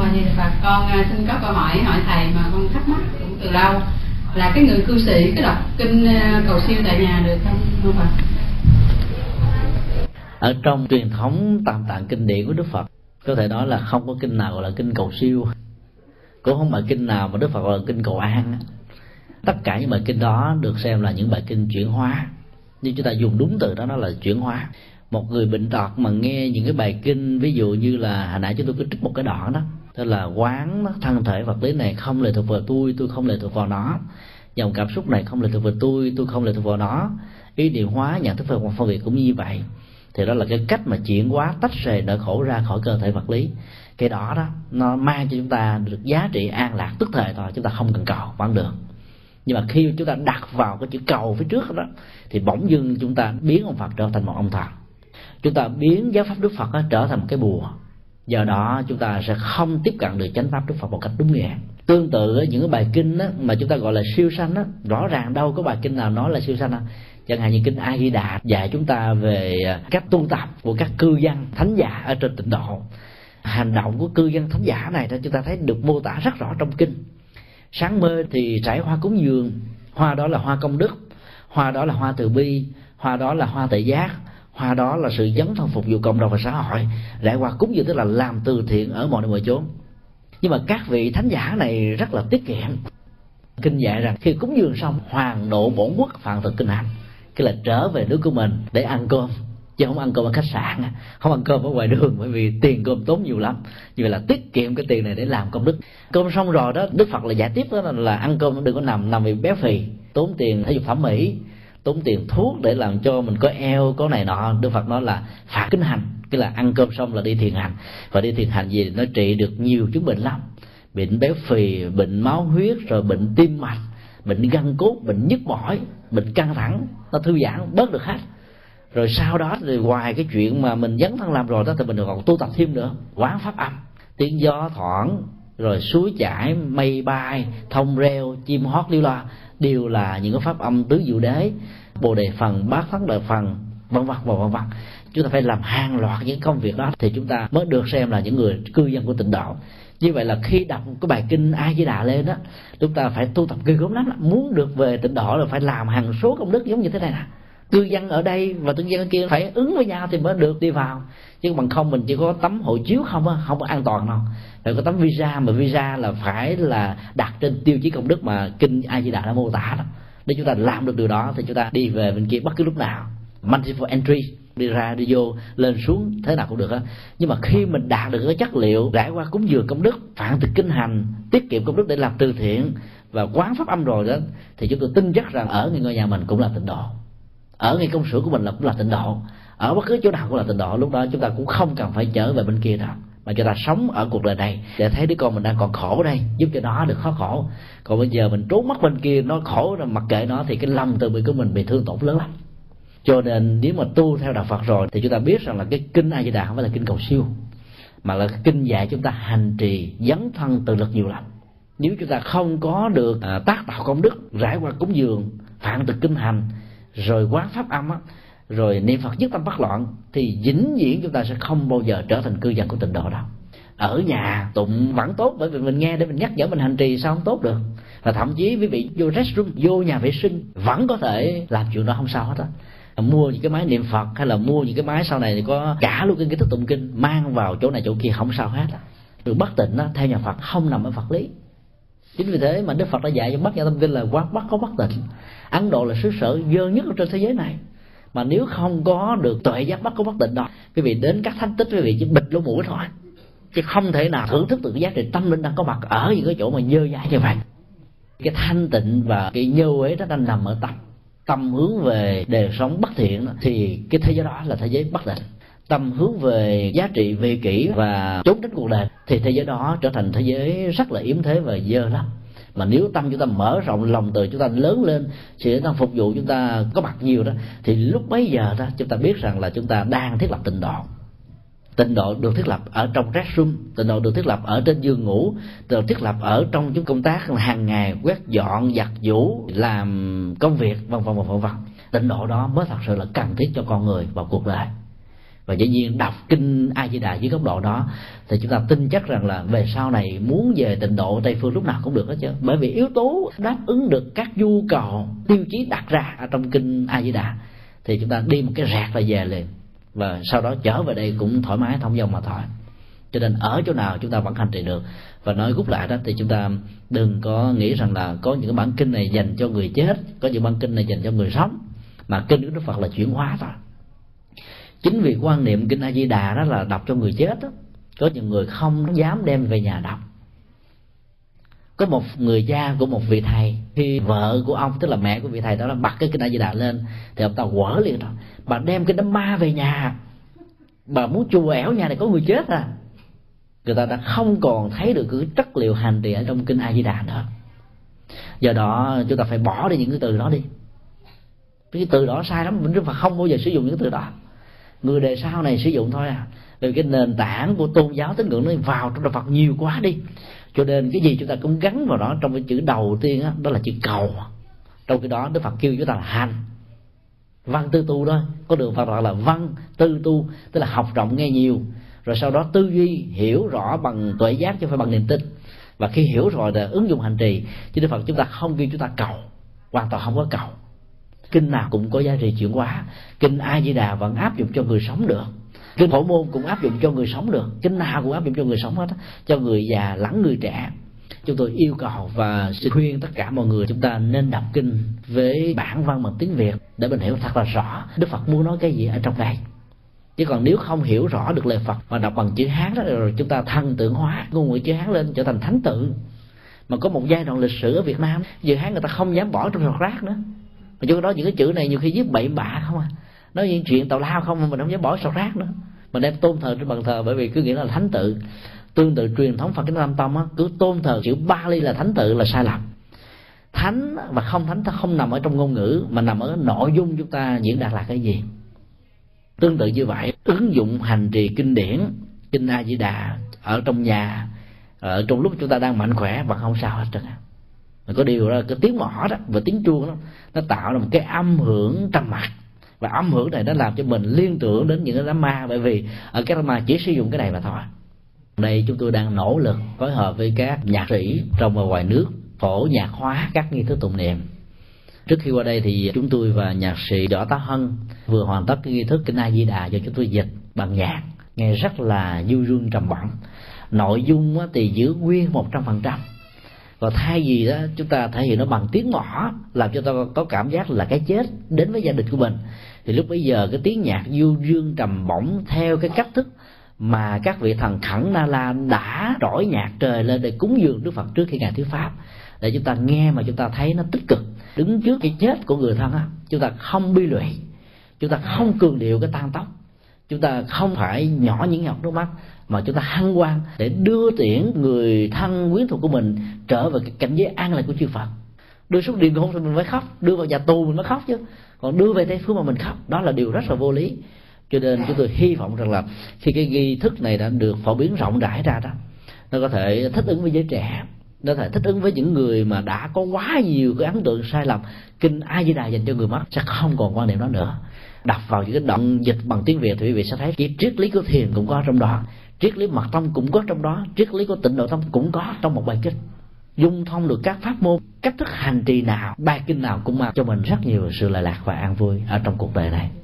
thì bà con xin có câu hỏi thầy mà con thắc mắc cũng từ lâu, là cái người cư sĩ có đọc kinh cầu siêu tại nhà được không bà? Ở trong truyền thống tam tạng kinh điển của Đức Phật, có thể nói là không có kinh nào gọi là kinh cầu siêu, cũng không phải kinh nào mà Đức Phật gọi là kinh cầu an. Tất cả những bài kinh đó được xem là những bài kinh chuyển hóa, nhưng chúng ta dùng đúng từ đó, nó là chuyển hóa. Một người bệnh tật mà nghe những cái bài kinh, ví dụ như là hồi nãy chúng tôi có trích một cái đoạn đó, tức là quán thân thể vật lý này không lệ thuộc vào tôi không lệ thuộc vào nó, dòng cảm xúc này không lệ thuộc vào tôi không lệ thuộc vào nó, ý niệm hóa nhận thức phân biệt cũng như vậy. Thì đó là cái cách mà chuyển hóa, tách rời nỗi khổ ra khỏi cơ thể vật lý. Cái đó nó mang cho chúng ta được giá trị an lạc tức thời thôi, chúng ta không cần cầu vẫn được. Nhưng mà khi chúng ta đặt vào cái chữ cầu phía trước đó, thì bỗng dưng chúng ta biến ông Phật trở thành một ông thần, chúng ta biến giáo pháp Đức Phật trở thành một cái bùa. Do đó chúng ta sẽ không tiếp cận được chánh pháp Đức Phật một cách đúng nghĩa. Tương tự những cái bài kinh mà chúng ta gọi là siêu sanh, rõ ràng đâu có bài kinh nào nói là siêu sanh. Chẳng hạn như kinh A Di Đà dạy chúng ta về cách tu tập của các cư dân thánh giả ở trên tịnh độ. Hành động của cư dân thánh giả này chúng ta thấy được mô tả rất rõ trong kinh. Sáng mơ thì trải hoa cúng dường, hoa đó là hoa công đức, hoa đó là hoa từ bi, hoa đó là hoa tuệ giác, hoa đó là sự dấn thân phục vụ cộng đồng và xã hội. Rải hoa cúng dường tức là làm từ thiện ở mọi nơi mọi chốn. Nhưng mà các vị thánh giả này rất là tiết kiệm. Kinh dạy rằng khi cúng dường xong, hoàng độ bổn quốc phạn thực kinh hành, cái là trở về nước của mình để ăn cơm, chứ không ăn cơm ở khách sạn, không ăn cơm ở ngoài đường, bởi vì tiền cơm tốn nhiều lắm. Như vậy là tiết kiệm cái tiền này để làm công đức. Cơm xong rồi đó, Đức Phật là giải tiếp đó là ăn cơm đừng có nằm vì béo phì, tốn tiền thể dục thẩm mỹ, tốn tiền thuốc để làm cho mình có eo có này nọ. Đức Phật nói là phạt kinh hành, cái là ăn cơm xong là đi thiền hành. Và đi thiền hành gì nó trị được nhiều chứng bệnh lắm, bệnh béo phì, bệnh máu huyết, rồi bệnh tim mạch, bệnh gân cốt, bệnh nhức mỏi, bệnh căng thẳng, nó thư giãn bớt được hết. Rồi sau đó thì ngoài cái chuyện mà mình dấn thân làm rồi đó, thì mình còn tu tập thêm nữa. Quán pháp âm, tiếng gió thoảng, rồi suối chảy, mây bay, thông reo, chim hót liêu loa, đều là những cái pháp âm tứ diệu đế, bồ đề phần, bát thắng đợi phần, vân vân và vân vân. Chúng ta phải làm hàng loạt những công việc đó thì chúng ta mới được xem là những người cư dân của tịnh độ. Như vậy là khi đọc cái bài kinh A Di Đà lên đó, chúng ta phải tu tập ghê gớm lắm. Muốn được về tịnh độ là phải làm hàng số công đức giống như thế này nè. Cư dân ở đây và cư dân ở kia phải ứng với nhau thì mới được đi vào, chứ bằng không mình chỉ có tấm hộ chiếu không có an toàn đâu. Phải có tấm visa, mà visa là phải là đặt trên tiêu chí công đức mà kinh A Di Đà đã mô tả đó. Để chúng ta làm được điều đó thì chúng ta đi về bên kia bất cứ lúc nào, multiple entry, đi ra đi vô lên xuống thế nào cũng được á. Nhưng mà khi mình đạt được cái chất liệu rải qua cúng dường công đức, phạn thực kinh hành, tiết kiệm công đức để làm từ thiện và quán pháp âm rồi đó, thì chúng tôi tin chắc rằng ở ngay ngôi nhà mình cũng là tịnh độ, ở ngay công xưởng của mình là cũng là tịnh độ, ở bất cứ chỗ nào cũng là tịnh độ. Lúc đó chúng ta cũng không cần phải trở về bên kia đâu, mà chúng ta sống ở cuộc đời này để thấy đứa con mình đang còn khổ đây, giúp cho nó được khó khổ. Còn bây giờ mình trốn mắt bên kia nó khổ rồi mặc kệ nó, thì cái lòng từ bi của mình bị thương tổn lớn lắm. Cho nên nếu mà tu theo đạo Phật rồi thì chúng ta biết rằng là cái kinh A Di Đà không phải là kinh cầu siêu, mà là kinh dạy chúng ta hành trì dấn thân tự lực nhiều lắm. Nếu chúng ta không có được tác tạo công đức, rải qua cúng dường, phạn thực kinh hành, rồi quán pháp âm rồi niệm Phật nhất tâm bất loạn, thì vĩnh viễn chúng ta sẽ không bao giờ trở thành cư dân của tịnh độ đâu. Ở nhà tụng vẫn tốt, bởi vì mình nghe để mình nhắc nhở mình hành trì, sao không tốt được. Và thậm chí quý vị vô restroom, vô nhà vệ sinh vẫn có thể làm chuyện đó, không sao hết á. Mua những cái máy niệm Phật hay là mua những cái máy sau này thì có cả luôn cái kiến thức tụng kinh, mang vào chỗ này chỗ kia không sao hết á. Được bất tịnh đó, theo nhà Phật không nằm ở Phật lý. Chính vì thế mà Đức Phật đã dạy trong Bát Nhã Tâm Kinh là quán bất có bất tịnh. Ấn Độ là xứ sở dơ nhất ở trên thế giới này, mà nếu không có được tuệ giác bất có bất tịnh đó, quý vị đến các thánh tích quý vị chỉ bịt lỗ mũi thôi, chứ không thể nào thưởng thức được cái giá trị tâm linh đang có mặt ở những cái chỗ mà dơ dãi như vậy. Cái thanh tịnh và cái nhơ ấy nó đang nằm ở tâm hướng về đời sống bất thiện thì cái thế giới đó là thế giới bất tịnh. Tâm hướng về giá trị vị kỷ và trốn tránh cuộc đời thì thế giới đó trở thành thế giới rất là yếm thế và dơ lắm. Mà nếu tâm chúng ta mở rộng, lòng từ chúng ta lớn lên, sự đang phục vụ chúng ta có mặt nhiều đó, thì lúc bấy giờ đó chúng ta biết rằng là chúng ta đang thiết lập tịnh độ. Tịnh độ được thiết lập ở trong restroom, tịnh độ được thiết lập ở trên giường ngủ, được thiết lập ở trong những công tác hàng ngày, quét dọn, giặt giũ, làm công việc, vân vân vân vân. Tịnh độ đó mới thật sự là cần thiết cho con người vào cuộc đời. Và dĩ nhiên đọc kinh A Di Đà dưới góc độ đó thì chúng ta tin chắc rằng là về sau này muốn về tịnh độ Tây phương lúc nào cũng được hết chứ, bởi vì yếu tố đáp ứng được các nhu cầu tiêu chí đặt ra ở trong kinh A Di Đà thì chúng ta đi một cái rạc là về liền, và sau đó trở về đây cũng thoải mái thông dong mà thôi. Cho nên ở chỗ nào chúng ta vẫn hành trì được. Và nói rút lại đó thì chúng ta đừng có nghĩ rằng là có những cái bản kinh này dành cho người chết, có những bản kinh này dành cho người sống, mà kinh của Đức Phật là chuyển hóa thôi. Chính vì quan niệm kinh A Di Đà đó là đọc cho người chết đó, có những người không dám đem về nhà đọc. Có một người cha của một vị thầy, khi vợ của ông, tức là mẹ của vị thầy đó, bật cái kinh A Di Đà lên thì ông ta quở liền rồi: bà đem cái đám ma về nhà, bà muốn chùa ẻo nhà này có người chết à. Người ta đã không còn thấy được cái chất liệu hành trì ở trong kinh A Di Đà nữa. Do đó chúng ta phải bỏ đi những cái từ đó đi. Cái từ đó sai lắm, Đức Phật không bao giờ sử dụng những từ đó. Người đời sau này sử dụng thôi à. Vì cái nền tảng của tôn giáo tín ngưỡng nó vào trong Đạo Phật nhiều quá đi, cho nên cái gì chúng ta cũng gắn vào đó. Trong cái chữ đầu tiên đó, đó là chữ cầu. Trong cái đó Đức Phật kêu chúng ta là hành, văn tư tu thôi. Có đường Phật là văn tư tu, tức là học rộng nghe nhiều, rồi sau đó tư duy hiểu rõ bằng tuệ giác chứ không phải bằng niềm tin. Và khi hiểu rồi là ứng dụng hành trì. Chứ Đức Phật chúng ta không kêu chúng ta cầu, hoàn toàn không có cầu. Kinh nào cũng có giá trị chuyển hóa. Kinh A Di Đà vẫn áp dụng cho người sống được, kinh Phổ Môn cũng áp dụng cho người sống được, kinh nào cũng áp dụng cho người sống hết, cho người già lẫn người trẻ. Chúng tôi yêu cầu và xin khuyên tất cả mọi người chúng ta nên đọc kinh với bản văn bằng tiếng Việt để mình hiểu thật là rõ Đức Phật muốn nói cái gì ở trong đây. Chứ còn nếu không hiểu rõ được lời Phật mà đọc bằng chữ Hán đó, rồi chúng ta thần tượng hóa ngôn ngữ chữ Hán lên trở thành thánh tự. Mà có một giai đoạn lịch sử ở Việt Nam chữ Hán người ta không dám bỏ trong sọt rác nữa. Mà chỗ đó những cái chữ này nhiều khi viết bậy bạ không à, nói những chuyện tào lao không mà mình không dám bỏ sọt rác nữa. Mình đem tôn thờ trên bàn thờ bởi vì cứ nghĩ là thánh tự. Tương tự truyền thống Phật Kinh Nam Tông á, cứ tôn thờ chữ Bali là thánh tự là sai lầm. Thánh và không thánh không nằm ở trong ngôn ngữ mà nằm ở nội dung chúng ta diễn đạt là cái gì. Tương tự như vậy, ứng dụng hành trì kinh điển kinh A Di Đà ở trong nhà, ở trong lúc chúng ta đang mạnh khỏe vẫn không sao hết trơn. Có điều là cái tiếng mõ đó và tiếng chuông đó, nó tạo ra một cái âm hưởng trầm mặc, và âm hưởng này nó làm cho mình liên tưởng đến những cái đám ma, bởi vì ở các đám ma chỉ sử dụng cái này mà thôi. Đây chúng tôi đang nỗ lực phối hợp với các nhạc sĩ trong và ngoài nước phổ nhạc hóa các nghi thức tụng niệm. Trước khi qua đây thì chúng tôi và nhạc sĩ Võ Tá Hân vừa hoàn tất cái nghi thức kinh A Di Đà do chúng tôi dịch bằng nhạc, nghe rất là du dương trầm bổng. Nội dung thì giữ nguyên 100%. Và thay vì đó chúng ta thể hiện nó bằng tiếng mõ làm cho ta có cảm giác là cái chết đến với gia đình của mình, thì lúc bấy giờ cái tiếng nhạc du dương trầm bổng theo cái cách thức mà các vị thần Khẩn Na La đã trỗi nhạc trời lên để cúng dường Đức Phật trước khi ngài thuyết pháp, để chúng ta nghe mà chúng ta thấy nó tích cực. Đứng trước cái chết của người thân á, chúng ta không bi lụy, chúng ta không cường điệu cái tang tóc, chúng ta không phải nhỏ những giọt nước mắt, mà chúng ta hân hoan để đưa tiễn người thân quyến thuộc của mình trở về cái cảnh giới an lạc của chư Phật. Đưa xuống địa ngục thì mình phải khóc, đưa vào nhà tù mình mới khóc chứ, còn đưa về Tây phương mà mình khóc, đó là điều rất là vô lý. Cho nên chúng tôi hy vọng rằng là khi cái nghi thức này đã được phổ biến rộng rãi ra đó, nó có thể thích ứng với giới trẻ, nó có thể thích ứng với những người mà đã có quá nhiều cái ấn tượng sai lầm. Kinh A Di Đà dành cho người mất sẽ không còn quan niệm đó nữa. Đọc vào những cái đoạn dịch bằng tiếng Việt thì quý vị sẽ thấy cái triết lý của thiền cũng có trong đó, triết lý mật tông cũng có trong đó, triết lý của tịnh độ tông cũng có trong một bài kinh. Dung thông được các pháp môn, cách thức hành trì nào, bài kinh nào cũng mang cho mình rất nhiều sự lợi lạc và an vui ở trong cuộc đời này.